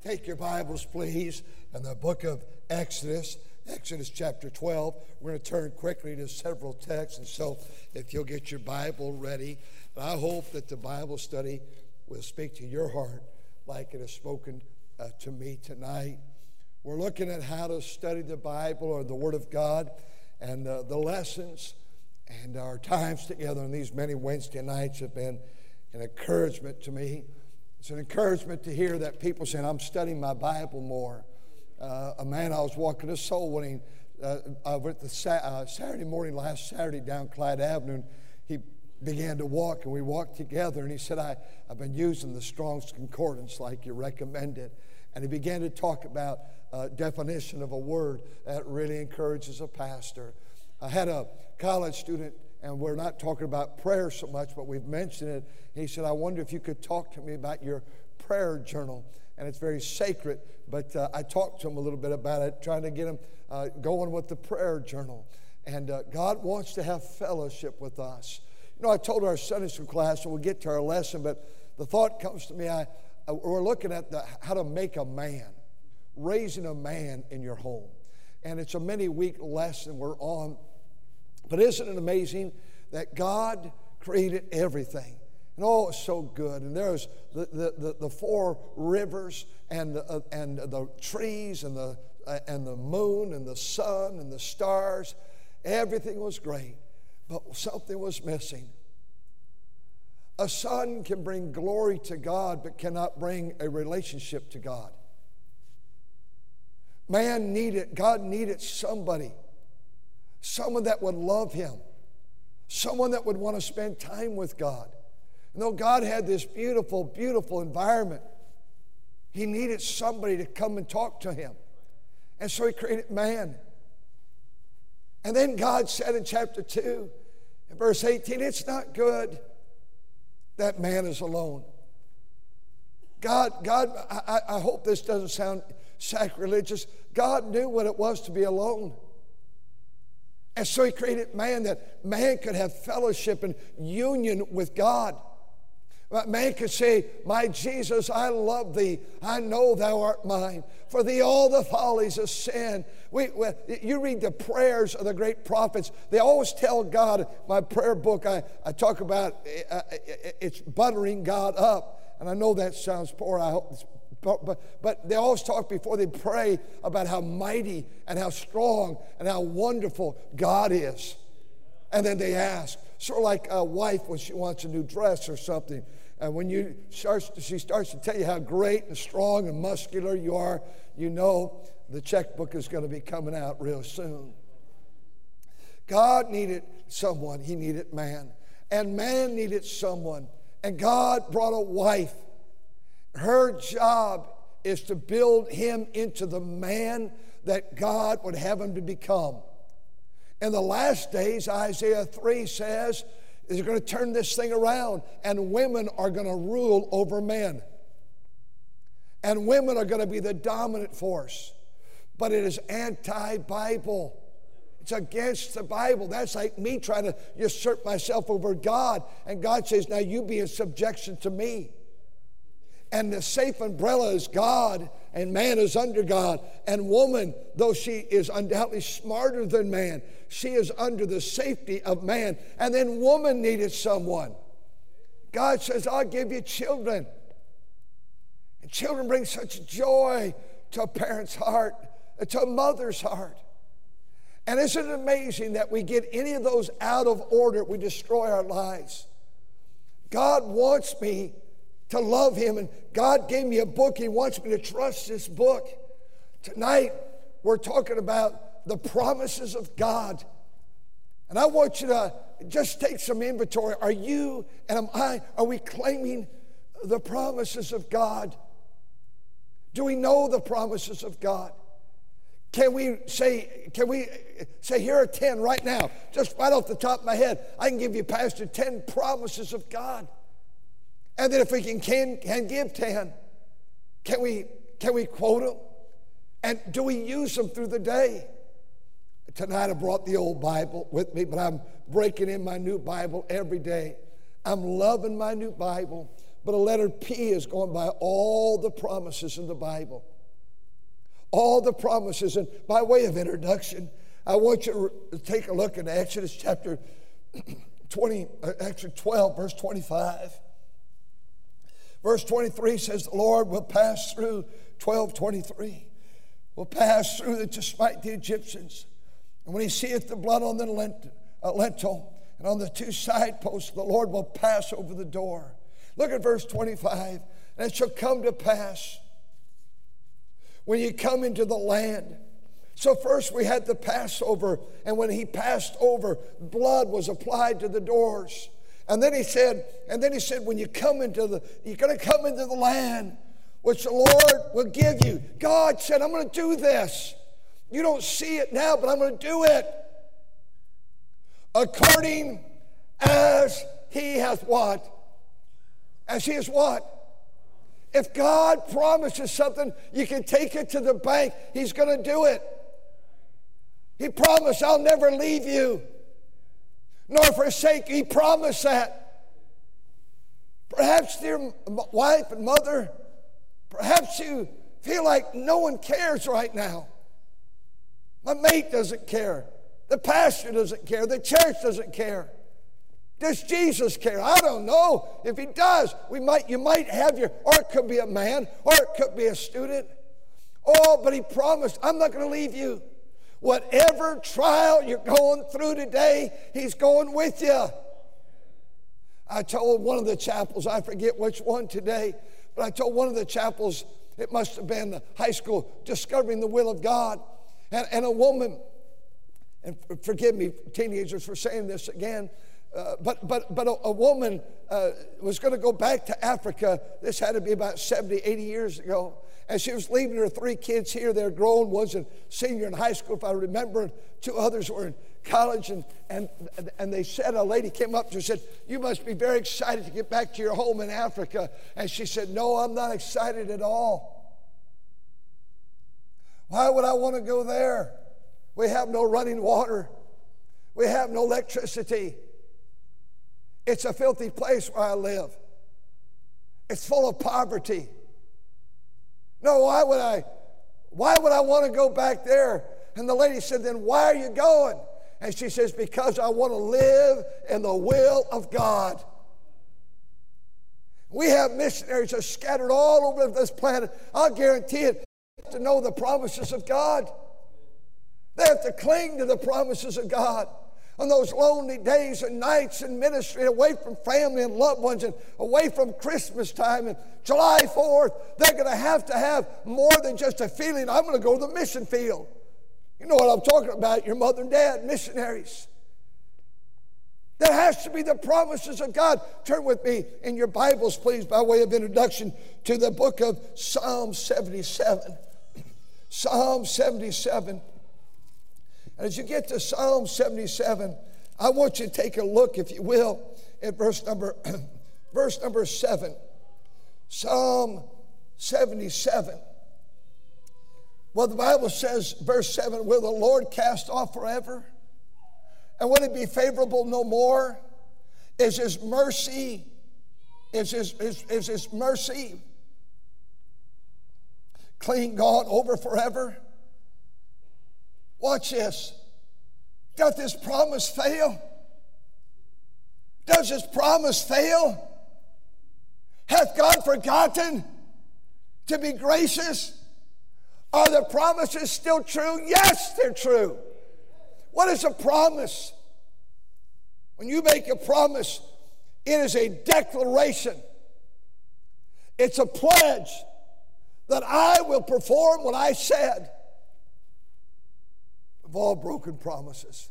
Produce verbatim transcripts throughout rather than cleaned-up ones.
Take your Bibles, please, in the book of Exodus, Exodus chapter twelve. We're going to turn quickly to several texts, and so if you'll get your Bible ready, I hope that the Bible study will speak to your heart like it has spoken uh, to me tonight. We're looking at how to study the Bible or the Word of God and uh, the lessons, and our times together on these many Wednesday nights have been an encouragement to me. It's an encouragement to hear that people saying, I'm studying my Bible more. Uh, a man I was walking a soul winning uh, over at the sa- uh, Saturday morning, last Saturday down Clyde Avenue. He began to walk, and we walked together, and he said, I, I've been using the Strong's Concordance like you recommended. And he began to talk about uh, definition of a word that really encourages a pastor. I had a college student, and we're not talking about prayer so much, but we've mentioned it. He said, I wonder if you could talk to me about your prayer journal. And it's very sacred, but uh, I talked to him a little bit about it, trying to get him uh, going with the prayer journal. And uh, God wants to have fellowship with us. You know, I told our Sunday school class, and we'll get to our lesson, but the thought comes to me, I, I we're looking at the, how to make a man, raising a man in your home. And it's a many-week lesson we're on. But isn't it amazing that God created everything? And oh, it's so good. And there's the, the, the, the four rivers and the, uh, and the trees and the, uh, and the moon and the sun and the stars. Everything was great, but something was missing. A son can bring glory to God, but cannot bring a relationship to God. Man needed, God needed somebody. Someone that would love him. Someone that would want to spend time with God. And though God had this beautiful, beautiful environment, he needed somebody to come and talk to him. And so he created man. And then God said in chapter two, in verse eighteen, it's not good that man is alone. God, God, I, I hope this doesn't sound sacrilegious. God knew what it was to be alone. And so he created man, that man could have fellowship and union with God. Man could say, my Jesus, I love thee. I know thou art mine. For thee all the follies of sin. We, we, you read the prayers of the great prophets. They always tell God, my prayer book, I, I talk about, uh, it's buttering God up. And I know that sounds poor. I hope it's But, but, but they always talk before they pray about how mighty and how strong and how wonderful God is. And then they ask, sort of like a wife when she wants a new dress or something. And when you starts, she starts to tell you how great and strong and muscular you are, you know the checkbook is going to be coming out real soon. God needed someone. He needed man. And man needed someone. And God brought a wife. Her job is to build him into the man that God would have him to become. In the last days, Isaiah three says, is going to turn this thing around, and women are going to rule over men. And women are going to be the dominant force. But it is anti-Bible. It's against the Bible. That's like me trying to usurp myself over God. And God says, now you be in subjection to me. And the safe umbrella is God, and man is under God. And woman, though she is undoubtedly smarter than man, she is under the safety of man. And then woman needed someone. God says, I'll give you children. And children bring such joy to a parent's heart, to a mother's heart. And isn't it amazing that we get any of those out of order, we destroy our lives? God wants me to love him, and God gave me a book. He wants me to trust this book. Tonight, we're talking about the promises of God. And I want you to just take some inventory. Are you and am I, are we claiming the promises of God? Do we know the promises of God? Can we say, can we say, here are ten right now, just right off the top of my head. I can give you, Pastor, ten promises of God. And then if we can, can, can give ten, can we, can we quote them? And do we use them through the day? Tonight I brought the old Bible with me, but I'm breaking in my new Bible every day. I'm loving my new Bible. but a letter P is going by all the promises in the Bible. All the promises. And by way of introduction, I want you to take a look at Exodus chapter twenty, actually twelve, verse twenty-five. Verse twenty-three says, the Lord will pass through, twelve twenty-three, will pass through to smite the Egyptians. And when he seeth the blood on the lintel and on the two side posts, the Lord will pass over the door. Look at verse twenty-five. And it shall come to pass when you come into the land. So first we had the Passover, and when he passed over, blood was applied to the doors. And then he said, and then he said, when you come into the, you're going to come into the land which the Lord will give you. God said, I'm going to do this. You don't see it now, but I'm going to do it. According as he hath what? As he is what? If God promises something, you can take it to the bank. He's going to do it. He promised, I'll never leave you, nor forsake you. He promised that. Perhaps, dear wife and mother, perhaps you feel like no one cares right now. My mate doesn't care. The pastor doesn't care. The church doesn't care. Does Jesus care? I don't know. If he does, we might, you might have your, or it could be a man, or it could be a student. Oh, but he promised, I'm not going to leave you. Whatever trial you're going through today, he's going with you. I told one of the chapels, I forget which one today, but I told one of the chapels, it must have been the high school, Discovering the Will of God. And, and a woman, and forgive me, teenagers, for saying this again, uh, but but but a, a woman uh, was going to go back to Africa. This had to be about seventy, eighty years ago. And she was leaving her three kids here. They're grown. One's a senior in high school, if I remember. Two others were in college. And, and, and they said, a lady came up to her and said, you must be very excited to get back to your home in Africa. And she said, no, I'm not excited at all. Why would I want to go there? We have no running water. We have no electricity. It's a filthy place where I live. It's full of poverty. No, why would I? Why would I want to go back there? And the lady said, then why are you going? And she says, because I want to live in the will of God. We have missionaries that are scattered all over this planet. I'll guarantee it, to know the promises of God. They have to cling to the promises of God. On those lonely days and nights in ministry, away from family and loved ones, and away from Christmas time and July fourth, they're going to have to have more than just a feeling, I'm going to go to the mission field. You know what I'm talking about, your mother and dad, missionaries. There has to be the promises of God. Turn with me in your Bibles, please, by way of introduction, to the book of Psalm seventy-seven. Psalm seventy-seven. And as you get to Psalm seventy-seven, I want you to take a look, if you will, at verse number, verse number seven. Psalm seventy-seven. Well, the Bible says, verse seven, will the Lord cast off forever? And will it be favorable no more? Is his mercy, is his, is, is his mercy clean gone over forever? Watch this. Does this promise fail? Does this promise fail? Hath God forgotten to be gracious? Are the promises still true? Yes, they're true. What is a promise? When you make a promise, it is a declaration. It's a pledge that I will perform what I said. We've all broken promises.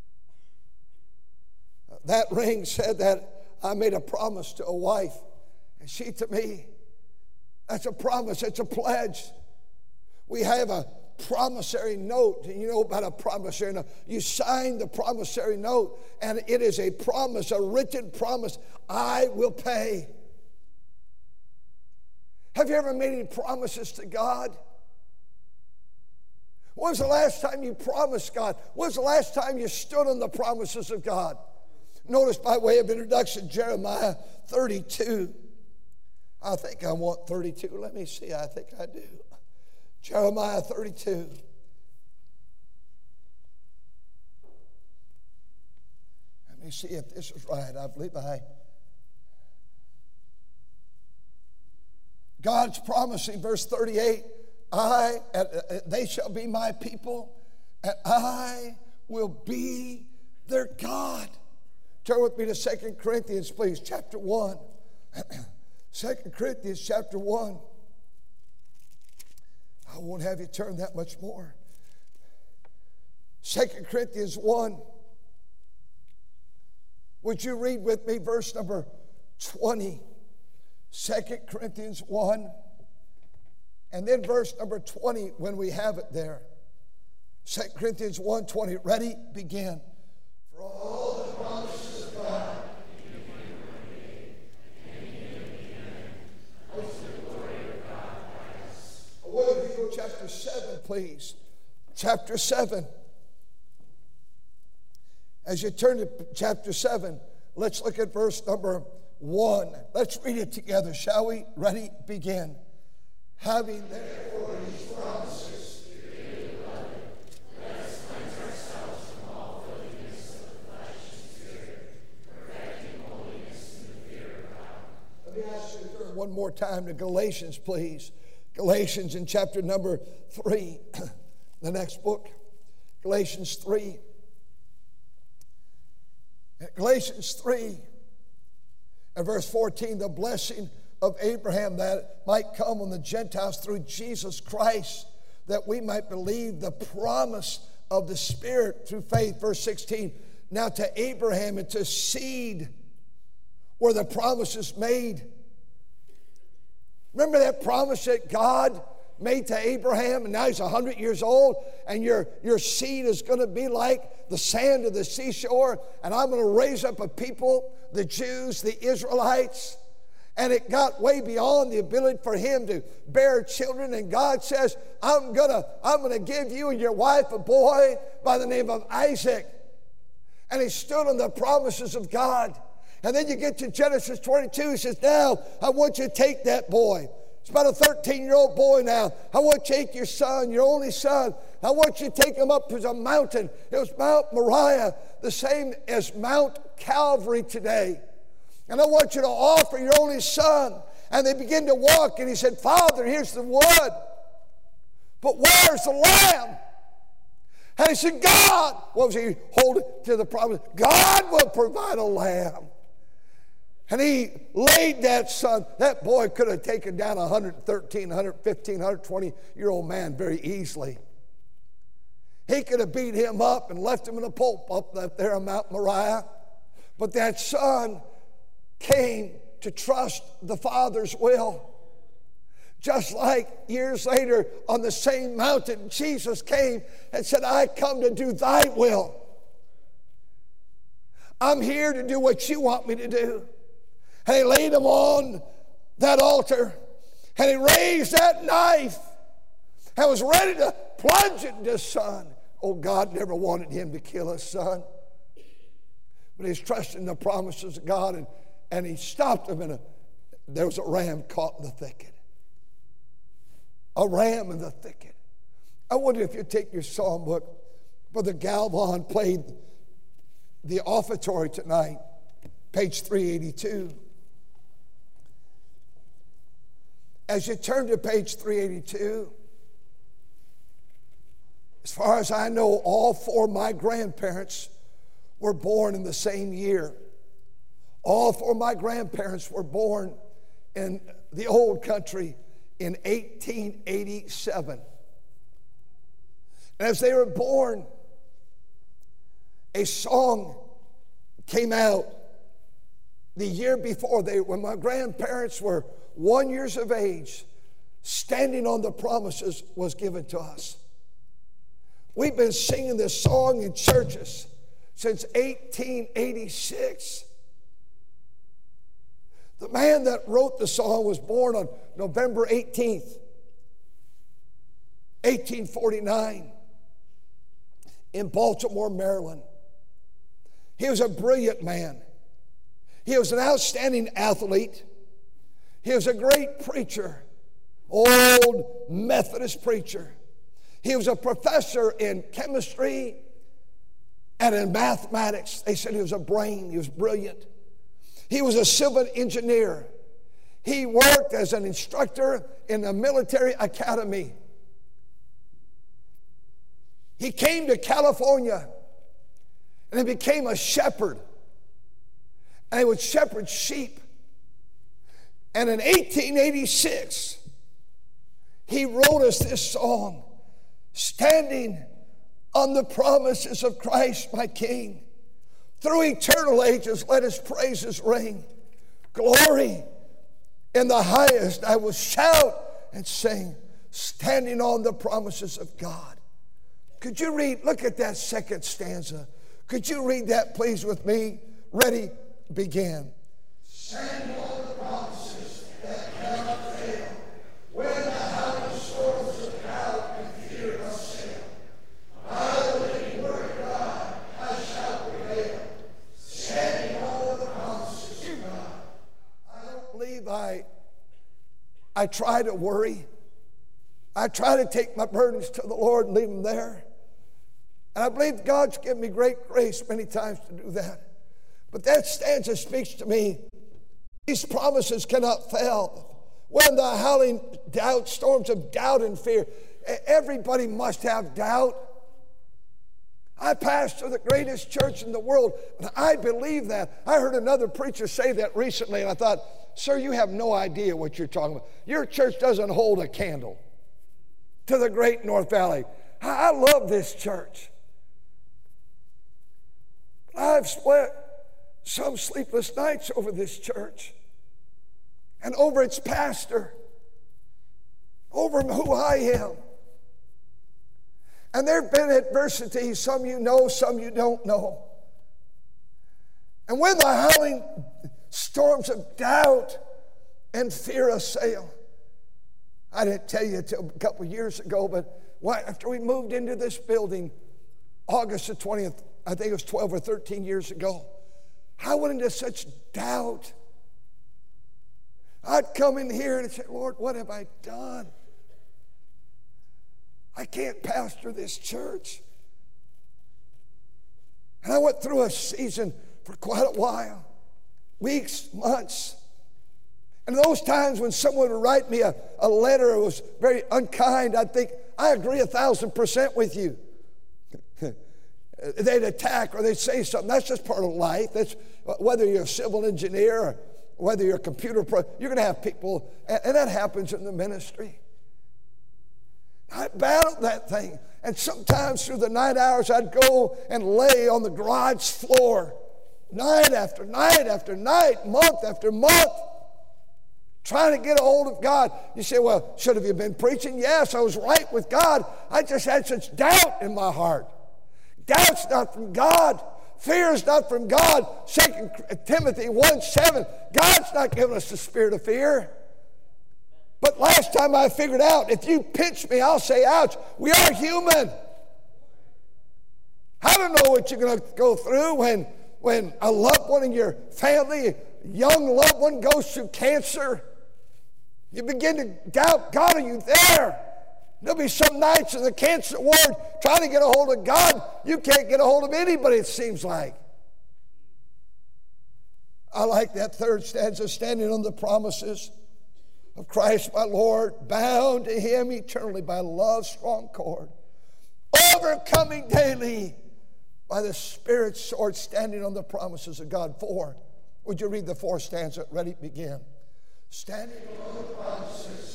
That ring said that I made a promise to a wife, and she to me. That's a promise. It's a pledge. We have a promissory note. And you know about a promissory note. You sign the promissory note, and it is a promise, a written promise. I will pay. Have you ever made any promises to God? When was the last time you promised God? When was the last time you stood on the promises of God? Notice, by way of introduction, Jeremiah thirty-two. I think I want thirty-two. Let me see. I think I do. Jeremiah thirty-two. Let me see if this is right. I believe I. God's promising, verse thirty-eight, I, uh, they shall be my people, and I will be their God. Turn with me to Second Corinthians, please, chapter one. Second Corinthians, chapter one. I won't have you turn that much more. Second Corinthians one. Would you read with me verse number twenty? Second Corinthians one, and then verse number twenty when we have it there. Second Corinthians one twenty. Ready? Begin. For all the promises of God in the glory of God by us. I want you to go chapter seven, please. Chapter seven. As you turn to chapter seven, let's look at verse number one. Let's read it together, shall we? Ready? Begin. Having therefore these promises, dearly beloved, let us cleanse ourselves from all filthiness of the flesh and spirit, perfecting holiness in the fear of God. Let me ask you to turn one more time to Galatians, please. Galatians in chapter number three, the next book. Galatians three. Galatians three. And verse fourteen, the blessing of Abraham that might come on the Gentiles through Jesus Christ, that we might believe the promise of the Spirit through faith. Verse sixteen, now to Abraham and to seed were the promises made. Remember that promise that God made to Abraham, and now he's one hundred years old, and your, your seed is going to be like the sand of the seashore, and I'm going to raise up a people, the Jews, the Israelites. And it got way beyond the ability for him to bear children, and God says, I'm gonna, I'm gonna give you and your wife a boy by the name of Isaac. And he stood on the promises of God. And then you get to Genesis twenty-two, he says, now I want you to take that boy. It's about a thirteen-year-old boy now. I want you to take your son, your only son. I want you to take him up to a mountain. It was Mount Moriah, the same as Mount Calvary today. And I want you to offer your only son. And they begin to walk, and he said, Father, here's the wood, but where's the lamb? And he said, God, what was he holding to the promise? God will provide a lamb. And he laid that son. That boy could have taken down a one hundred thirteen, one hundred fifteen, one hundred twenty-year-old man very easily. He could have beat him up and left him in a pulp up there on Mount Moriah. But that son came to trust the Father's will. Just like years later on the same mountain, Jesus came and said, I come to do thy will. I'm here to do what you want me to do. And he laid him on that altar, and he raised that knife and was ready to plunge it into his son. Oh, God never wanted him to kill his son. But he's trusting the promises of God, and, and he stopped him, and a, there was a ram caught in the thicket. A ram in the thicket. I wonder if you take your psalm book. Brother Galvon played the offertory tonight, page three eighty-two. As you turn to page three eighty-two, as far as I know, all four of my grandparents were born in the same year. All four of my grandparents were born in the old country in eighteen eighty-seven. And as they were born, a song came out the year before. They, when my grandparents were one years of age, standing on the promises was given to us. We've been singing this song in churches since eighteen eighty-six. The man that wrote the song was born on November eighteenth, eighteen forty-nine, in Baltimore, Maryland. He was a brilliant man. He was an outstanding athlete. He was a great preacher, old Methodist preacher. He was a professor in chemistry and in mathematics. They said he was a brain. He was brilliant. He was a civil engineer. He worked as an instructor in a military academy. He came to California and he became a shepherd. And he would shepherd sheep. And in eighteen eighty-six, he wrote us this song, standing on the promises of Christ my King. Through eternal ages, let his praises ring. Glory in the highest, I will shout and sing, standing on the promises of God. Could you read, look at that second stanza. Could you read that, please, with me? Ready, begin. Standing on the promises that cannot fail, when the howling storms of doubt and fear assail. By the living word of God, I shall prevail, standing on the promises of God. I don't believe I, I try to worry. I try to take my burdens to the Lord and leave them there. And I believe God's given me great grace many times to do that. But that stanza speaks to me. These promises cannot fail. When the howling doubt, storms of doubt and fear, everybody must have doubt. I pastor the greatest church in the world, and I believe that. I heard another preacher say that recently, and I thought, sir, you have no idea what you're talking about. Your church doesn't hold a candle to the great North Valley. I love this church. I've spent some sleepless nights over this church and over its pastor, over who I am. And there have been adversities, some you know, some you don't know. And when the howling storms of doubt and fear assail, I didn't tell you until a couple of years ago, but after we moved into this building, August the twentieth, I think it was twelve or thirteen years ago, I went into such doubt. I'd come in here and say, Lord, what have I done? I can't pastor this church. And I went through a season for quite a while, weeks, months. And those times when someone would write me a, a letter that was very unkind, I'd think, I agree a thousand percent with you. They'd attack or they'd say something. That's just part of life. That's whether you're a civil engineer or whether you're a computer pro, you're going to have people, and, and that happens in the ministry. I battled that thing. And sometimes through the night hours, I'd go and lay on the garage floor night after night after night, month after month, trying to get a hold of God. You say, well, should have you been preaching? Yes, I was right with God. I just had such doubt in my heart. Doubt's not from God. Fear is not from God. Second Timothy one seven, God's not giving us the spirit of fear. But last time I figured out, if you pinch me, I'll say, ouch. We are human. I don't know what you're going to go through when, when a loved one in your family, a young loved one, goes through cancer. You begin to doubt, God, are you there? There'll be some nights in the cancer ward trying to get a hold of God. You can't get a hold of anybody, it seems like. I like that third stanza, standing on the promises of Christ my Lord, bound to him eternally by love's strong cord, overcoming daily by the Spirit's sword, standing on the promises of God. Four. Would you read the fourth stanza? Ready, begin. Standing on the promises.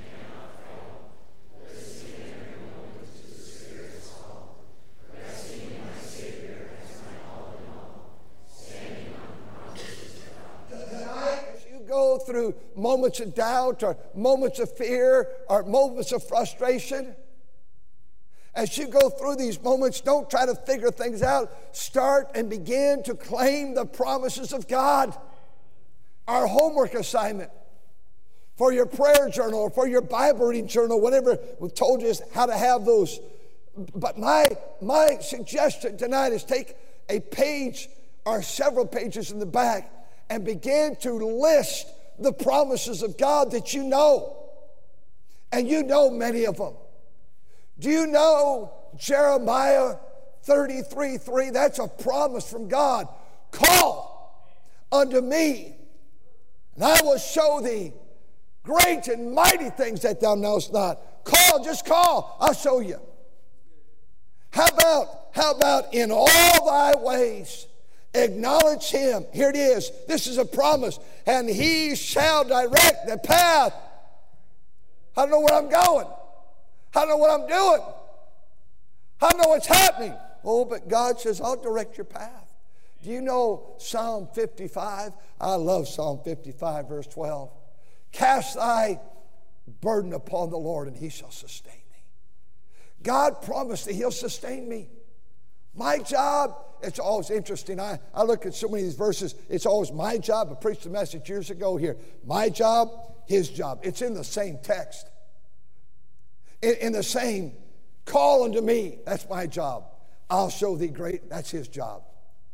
Go through moments of doubt or moments of fear or moments of frustration. As you go through these moments, don't try to figure things out. Start and begin to claim the promises of God. Our homework assignment for your prayer journal or for your Bible reading journal, whatever we've told you is how to have those. But my, my suggestion tonight is take a page or several pages in the back and begin to list the promises of God that you know? And you know many of them. Do you know Jeremiah thirty-three three? That's a promise from God. Call unto me, and I will show thee great and mighty things that thou knowest not. Call, just call, I'll show you. How about, how about in all thy ways acknowledge him? Here it is. This is a promise. And he shall direct the path. I don't know where I'm going. I don't know what I'm doing. I don't know what's happening. Oh, but God says, I'll direct your path. Do you know Psalm fifty-five? I love Psalm fifty-five, verse twelve. Cast thy burden upon the Lord, and he shall sustain thee. God promised that he'll sustain me. My job, it's always interesting. I, I look at so many of these verses. It's always my job. I preached a message years ago here. My job, his job. It's in the same text. In, in the same, call unto me. That's my job. I'll show thee great. That's his job.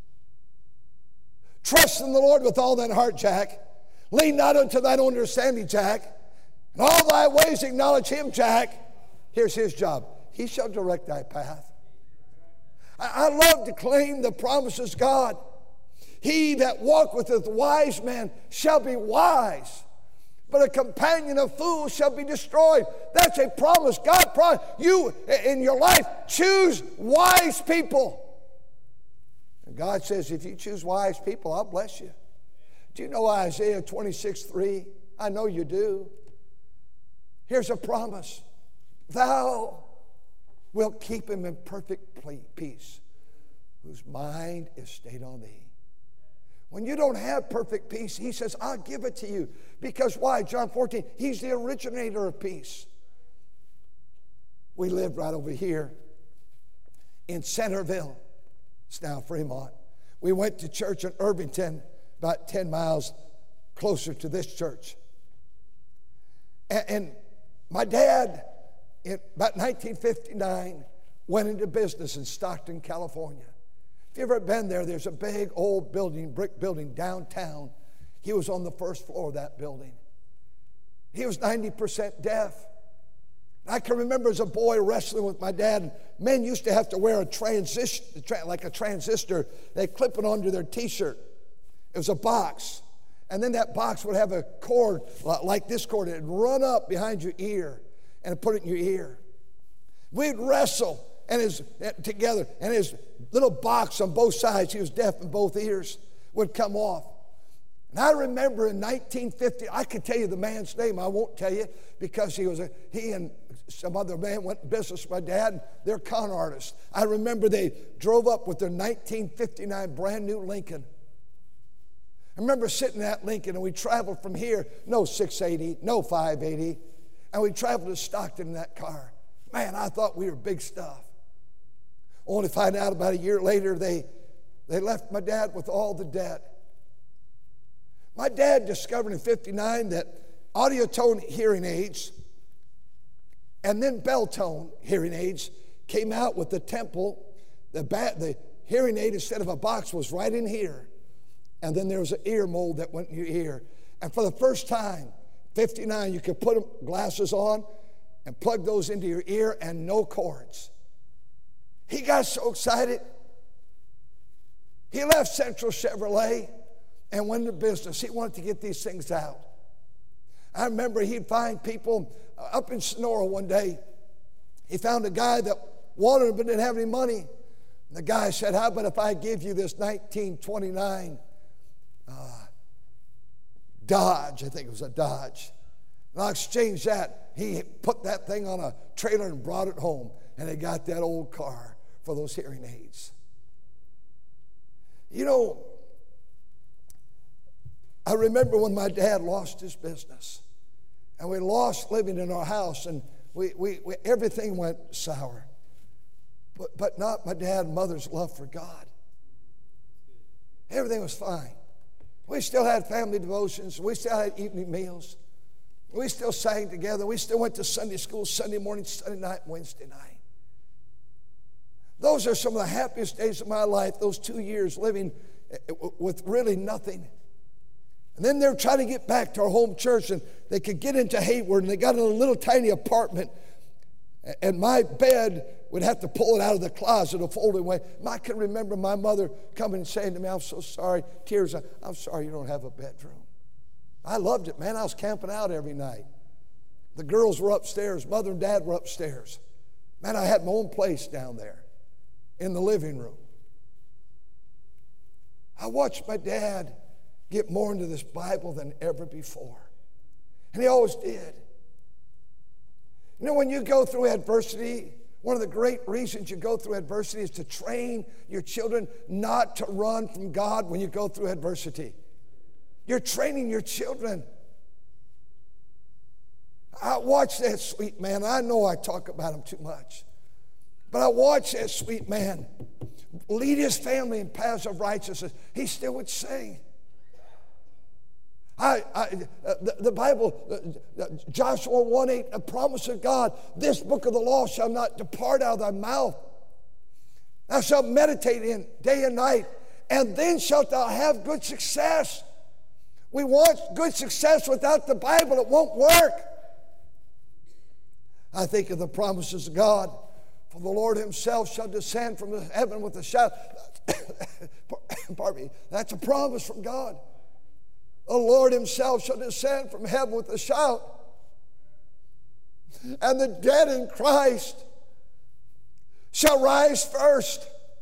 Trust in the Lord with all thine heart, Jack. Lean not unto thine own understanding, Jack. In all thy ways acknowledge him, Jack. Here's his job. He shall direct thy path. I, I love to claim the promises of God. He that walketh with wise men shall be wise, but a companion of fools shall be destroyed. That's a promise. God promised you in your life. Choose wise people. And God says, if you choose wise people, I'll bless you. Do you know Isaiah twenty-six three? I know you do. Here's a promise. Thou wilt keep him in perfect peace, whose mind is stayed on thee. When you don't have perfect peace, he says, I'll give it to you. Because why? John fourteen, he's the originator of peace. We lived right over here in Centerville. It's now Fremont. We went to church in Irvington, about ten miles closer to this church. And, and my dad, in about nineteen fifty-nine, went into business in Stockton, California. If you've ever been there, there's a big old building, brick building downtown. He was on the first floor of that building. He was ninety percent deaf. I can remember as a boy wrestling with my dad. And men used to have to wear a transition, like a transistor. They'd clip it onto their T-shirt. It was a box. And then that box would have a cord like this cord. It'd run up behind your ear and put it in your ear. We'd wrestle and his, together, and his little box on both sides, he was deaf in both ears, would come off. And I remember in nineteen fifty, I could tell you the man's name. I won't tell you because he was a, he and some other man went in business with my dad. And they're con artists. I remember they drove up with their nineteen fifty-nine brand new Lincoln. I remember sitting in that Lincoln, and we traveled from here, no six eighty, no five eighty, and we traveled to Stockton in that car. Man, I thought we were big stuff. Only to find out about a year later, they, they left my dad with all the debt. My dad discovered in fifty-nine that Audiotone hearing aids and then Belltone hearing aids came out with the Temple. The, bat, the hearing aid, instead of a box, was right in here. And then there was an ear mold that went in your ear. And for the first time, fifty-nine, you could put glasses on and plug those into your ear and no cords. He got so excited. He left Central Chevrolet and went into business. He wanted to get these things out. I remember he'd find people up in Sonora one day. He found a guy that wanted him but didn't have any money. And the guy said, how about if I give you this nineteen twenty-nine uh, Dodge? I think it was a Dodge. And I'll exchange that. He put that thing on a trailer and brought it home. And they got that old car for those hearing aids. You know, I remember when my dad lost his business. And we lost living in our house. And we, we, we everything went sour. But, but not my dad and mother's love for God. Everything was fine. We still had family devotions. We still had evening meals. We still sang together. We still went to Sunday school Sunday morning, Sunday night, Wednesday night. Those are some of the happiest days of my life, those two years living with really nothing. And then they're trying to get back to our home church, and they could get into Hayward, and they got in a little tiny apartment, and my bed would have to pull it out of the closet a folded way. I can remember my mother coming and saying to me, I'm so sorry, tears, I'm sorry you don't have a bedroom. I loved it, man. I was camping out every night. The girls were upstairs. Mother and dad were upstairs. Man, I had my own place down there in the living room. I watched my dad get more into this Bible than ever before. And he always did. You know, when you go through adversity, one of the great reasons you go through adversity is to train your children not to run from God when you go through adversity. You're training your children. I watched that sweet man. I know I talk about him too much. But I watched that sweet man lead his family in paths of righteousness. He still would sing. I, I, uh, the, the Bible, uh, Joshua one eight, a promise of God, this book of the law shall not depart out of thy mouth. Thou shalt meditate in day and night, and then shalt thou have good success. We want good success without the Bible. It won't work. I think of the promises of God. For the Lord himself shall descend from heaven with a shout. Pardon me. That's a promise from God. The Lord himself shall descend from heaven with a shout. And the dead in Christ shall rise first.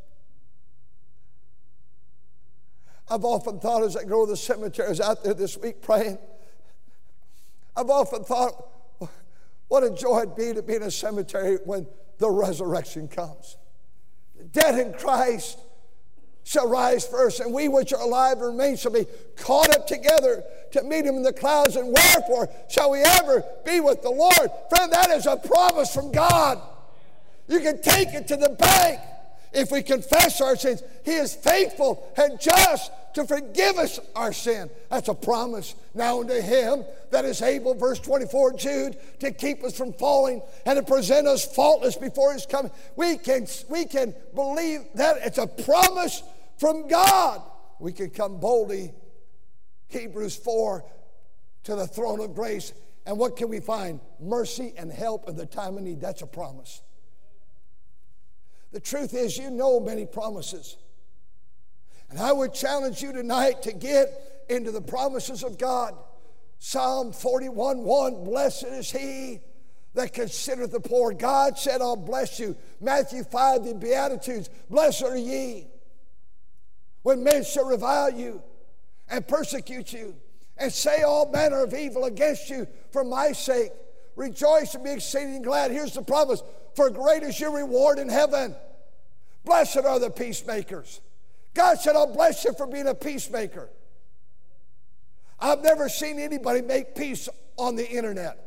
I've often thought as I go to the cemeteries out there this week praying, I've often thought what a joy it'd be to be in a cemetery when the resurrection comes. The dead in Christ shall rise first, and we which are alive and remain shall be caught up together to meet him in the clouds. And wherefore shall we ever be with the Lord? Friend, that is a promise from God. You can take it to the bank. If we confess our sins, he is faithful and just to forgive us our sin. That's a promise. Now unto him that is able, verse twenty-four, Jude, to keep us from falling and to present us faultless before his coming. We can, we can believe that it's a promise from God. We can come boldly, Hebrews four, to the throne of grace. And what can we find? Mercy and help in the time of need. That's a promise. The truth is, you know many promises. And I would challenge you tonight to get into the promises of God. Psalm forty-one one, blessed is he that considereth the poor. God said, I'll bless you. Matthew five, the Beatitudes, blessed are ye when men shall revile you and persecute you and say all manner of evil against you for my sake. Rejoice and be exceeding glad. Here's the promise. For great is your reward in heaven. Blessed are the peacemakers. God said, I'll bless you for being a peacemaker. I've never seen anybody make peace on the internet.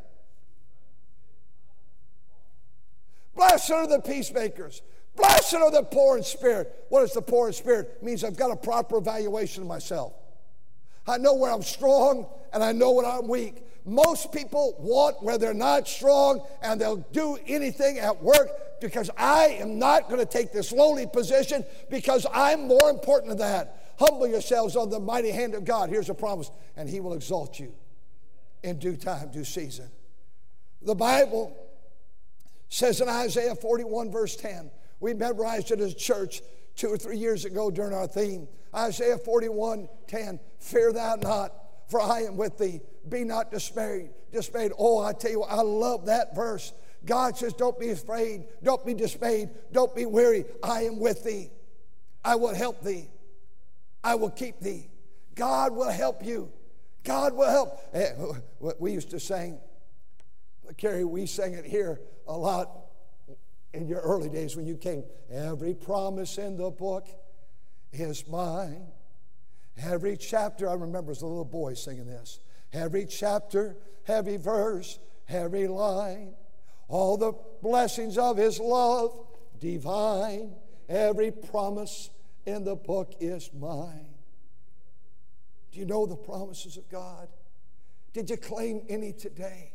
Blessed are the peacemakers. Blessed are the poor in spirit. What is the poor in spirit? It means I've got a proper evaluation of myself. I know where I'm strong and I know when I'm weak. Most people want where they're not strong, and they'll do anything at work because I am not going to take this lowly position because I'm more important than that. Humble yourselves on the mighty hand of God. Here's a promise, and he will exalt you in due time, due season. The Bible says in Isaiah forty-one, verse ten, we memorized it as a church two or three years ago during our theme. Isaiah forty-one, ten, fear thou not, for I am with thee. Be not dismayed. Dismayed. Oh, I tell you what, I love that verse. God says, don't be afraid. Don't be dismayed. Don't be weary. I am with thee. I will help thee. I will keep thee. God will help you. God will help. We used to sing, Carrie, we sang it here a lot in your early days when you came. Every promise in the book is mine. Every chapter, I remember as a little boy singing this. Every chapter, every verse, every line, all the blessings of his love divine. Every promise in the book is mine. Do you know the promises of God? Did you claim any today?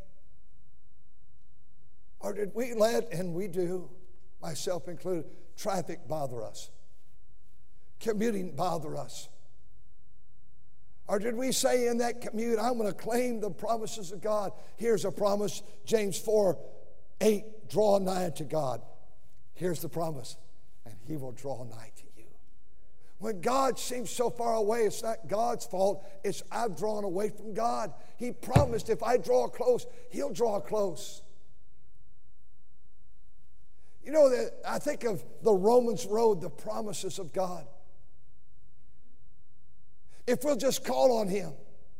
Or did we let, and we do, myself included, traffic bother us? Commuting bother us? Or did we say in that commute, I'm going to claim the promises of God? Here's a promise, James four, eight, draw nigh to God. Here's the promise, and he will draw nigh to you. When God seems so far away, it's not God's fault. It's I've drawn away from God. He promised if I draw close, he'll draw close. You know, that I think of the Romans road, the promises of God. If we'll just call on him,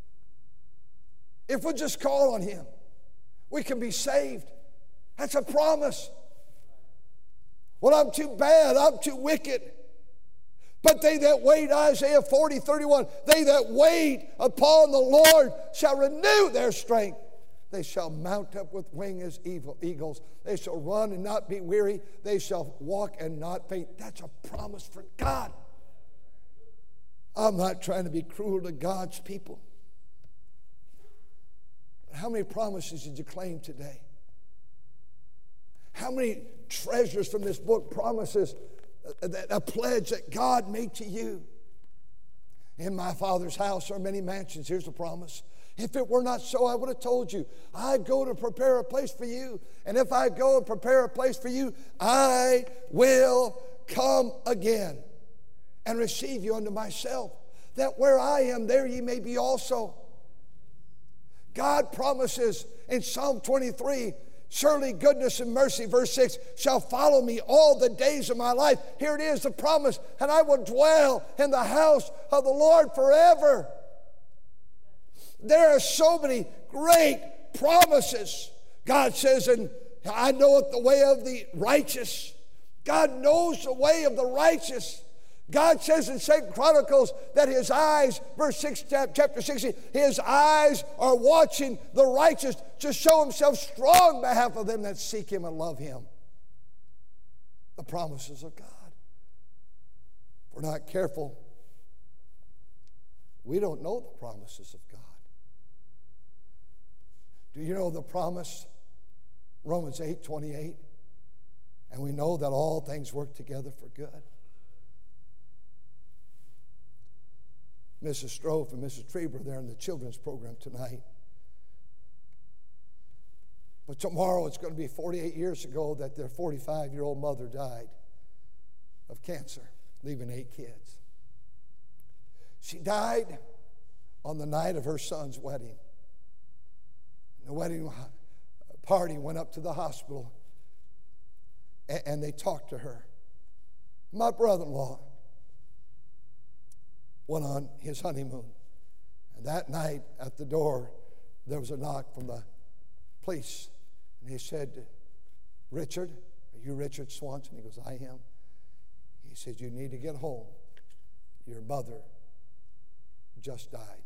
if we'll just call on him, we can be saved. That's a promise. Well, I'm too bad, I'm too wicked. But they that wait, Isaiah forty, thirty-one, they that wait upon the Lord shall renew their strength. They shall mount up with wings as eagles. They shall run and not be weary. They shall walk and not faint. That's a promise for God. I'm not trying to be cruel to God's people. But how many promises did you claim today? How many treasures from this book, promises, a pledge that God made to you? In my Father's house are many mansions. Here's the promise. If it were not so, I would have told you. I go to prepare a place for you. And if I go and prepare a place for you, I will come again and receive you unto myself, that where I am, there ye may be also. God promises in Psalm twenty-three, surely goodness and mercy, verse six, shall follow me all the days of my life. Here it is, the promise, and I will dwell in the house of the Lord forever. There are so many great promises. God says, and I know the way of the righteous. God knows the way of the righteous. God says in Second Chronicles that his eyes, verse six, chapter sixteen, his eyes are watching the righteous to show himself strong on behalf of them that seek him and love him. The promises of God. If we're not careful, we don't know the promises of God. Do you know the promise? Romans eight twenty-eight. And we know that all things work together for good. Missus Strofe and Missus Trieber, they're in the children's program tonight. But tomorrow it's going to be forty-eight years ago that their forty-five-year-old mother died of cancer, leaving eight kids. She died on the night of her son's wedding. The wedding party went up to the hospital, and, and they talked to her. My brother-in-law went on his honeymoon. And that night at the door, there was a knock from the police. And he said, Richard, are you Richard Swanson? He goes, I am. He said, you need to get home. Your mother just died.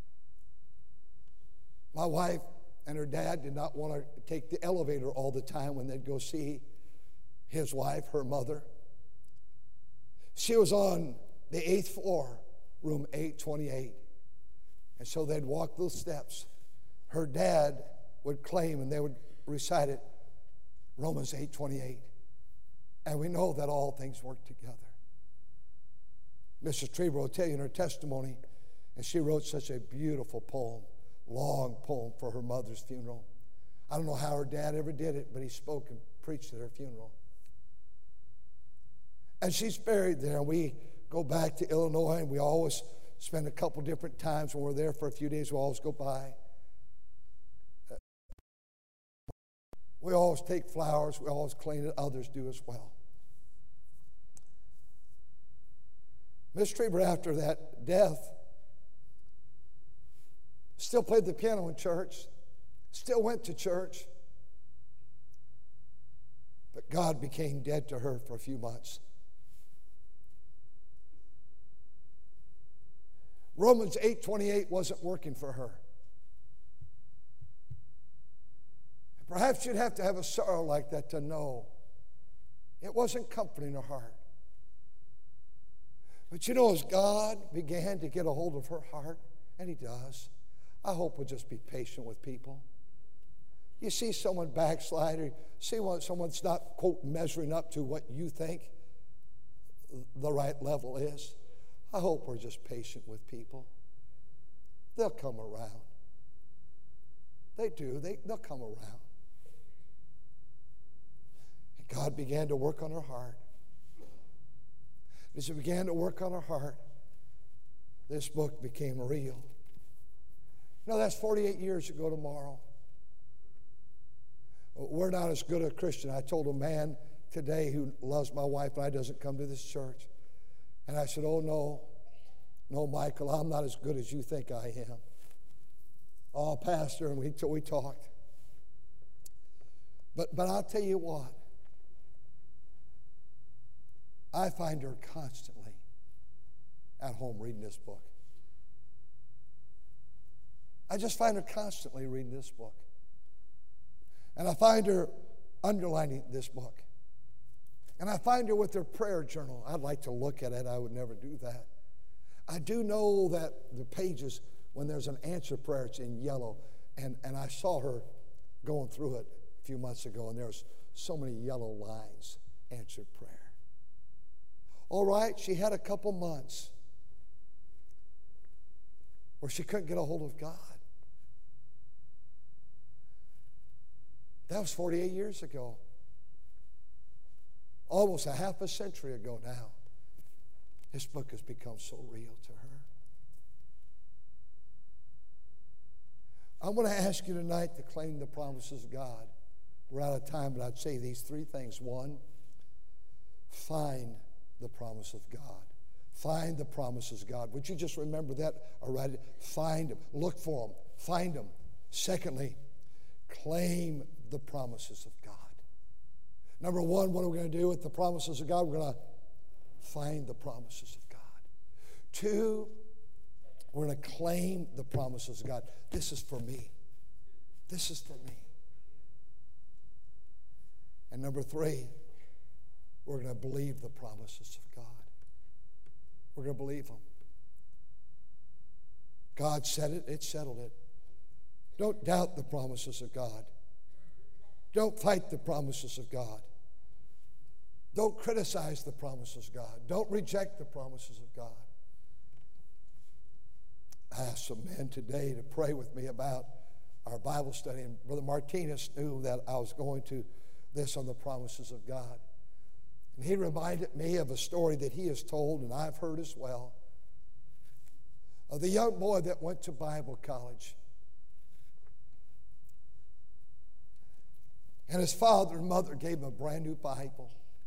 My wife and her dad did not want to take the elevator all the time when they'd go see his wife, her mother. She was on the eighth floor, room eight twenty-eight. And so they'd walk those steps. Her dad would claim, and they would recite it, Romans eight twenty-eight. And we know that all things work together. Missus Trieber will tell you in her testimony, and she wrote such a beautiful poem, long poem for her mother's funeral. I don't know how her dad ever did it, but he spoke and preached at her funeral. And she's buried there. We go back to Illinois, and we always spend a couple different times when we're there for a few days. We always go by. We always take flowers. We always clean it. Others do as well. Miss Trieber, after that death, still played the piano in church, still went to church, but God became dead to her for a few months. Romans eight twenty-eight wasn't working for her. Perhaps you'd have to have a sorrow like that to know it wasn't comforting her heart. But you know, as God began to get a hold of her heart, and he does, I hope we'll just be patient with people. You see someone backslide, or see someone that's not, quote, measuring up to what you think the right level is. I hope we're just patient with people. they'll come around. They do. They, they'll come around. And God began to work on her heart. As He began to work on her heart, this book became real. Now, that's forty-eight years ago tomorrow. We're not as good a Christian. I told a man today who loves my wife and I doesn't come to this church. And I said, oh, no. No, Michael, I'm not as good as you think I am. Oh, Pastor, and we, we talked. But, but I'll tell you what. I find her constantly at home reading this book. I just find her constantly reading this book. And I find her underlining this book. And I find her with her prayer journal. I'd like to look at it. I would never do that. I do know that the pages, when there's an answer prayer, it's in yellow. And, and I saw her going through it a few months ago, and there's so many yellow lines, answered prayer. All right, she had a couple months where she couldn't get a hold of God. That was forty-eight years ago. Almost a half a century ago now. This book has become so real to her. I'm going to ask you tonight to claim the promises of God. We're out of time, but I'd say these three things. One, find the promise of God. Find the promises of God. Would you just remember that or write it? Find them. Look for them. Find them. Secondly, claim the promises of God. Number one, what are we going to do with the promises of God? We're going to find the promises of God. Two, we're going to claim the promises of God. This is for me. This is for me. And number three, we're going to believe the promises of God. We're going to believe them. God said it, it settled it. Don't doubt the promises of God. Don't fight the promises of God. Don't criticize the promises of God. Don't reject the promises of God. I asked some men today to pray with me about our Bible study, and Brother Martinez knew that I was going to this on the promises of God. And he reminded me of a story that he has told, and I've heard as well, of the young boy that went to Bible college. And his father and mother gave him a brand new Bible.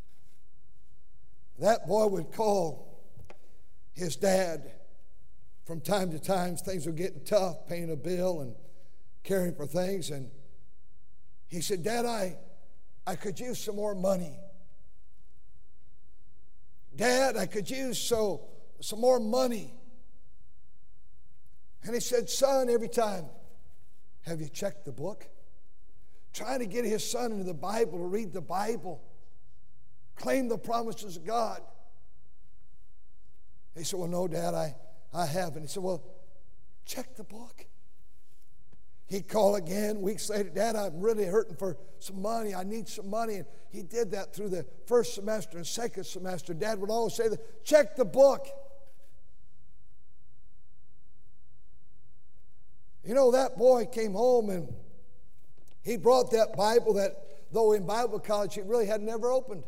That boy would call his dad from time to time. Things were getting tough, paying a bill and caring for things. And he said, Dad, I, I could use some more money. Dad, I could use so, some more money. And he said, son, every time, have you checked the book? Trying to get his son into the Bible, to read the Bible, claim the promises of God. He said, well, no, Dad, I, I haven't. He said, well, check the book. He'd call again weeks later, Dad, I'm really hurting for some money. I need some money. And he did that through the first semester and second semester. Dad would always say, check the book. You know, that boy came home and he brought that Bible that, though in Bible college, he really had never opened.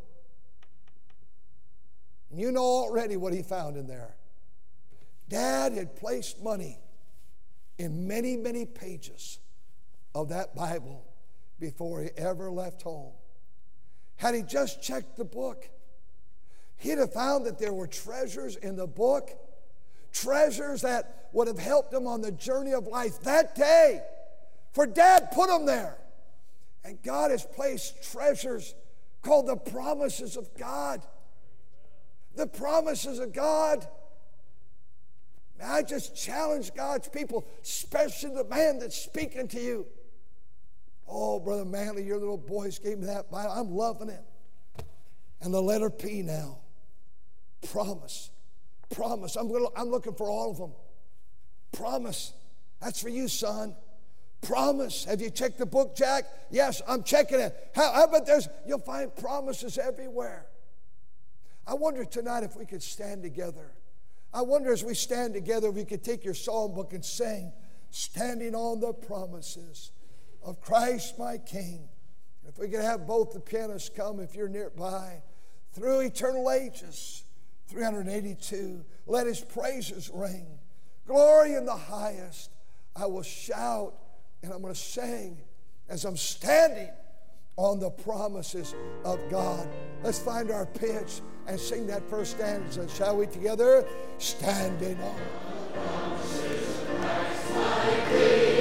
And you know already what he found in there. Dad had placed money in many, many pages of that Bible before he ever left home. Had he just checked the book, he'd have found that there were treasures in the book, treasures that would have helped him on the journey of life that day. For Dad put them there. And God has placed treasures called the promises of God. The promises of God. I just challenge God's people, especially the man that's speaking to you. Oh, Brother Manley, your little boys gave me that Bible. I'm loving it. And the letter P now. Promise. Promise. I'm, gonna, I'm looking for all of them. Promise. That's for you, son. Promise. Have you checked the book, Jack? Yes, I'm checking it. How, how about there's, you'll find promises everywhere. I wonder tonight if we could stand together. I wonder as we stand together if we could take your psalm book and sing, standing on the promises of Christ my King. If we could have both the pianists come, if you're nearby, through eternal ages, three hundred eighty-two, let his praises ring. Glory in the highest. I will shout and I'm going to sing as I'm standing on the promises of God. Let's find our pitch and sing that first stanza, shall we together? Standing on the promises of Christ my King.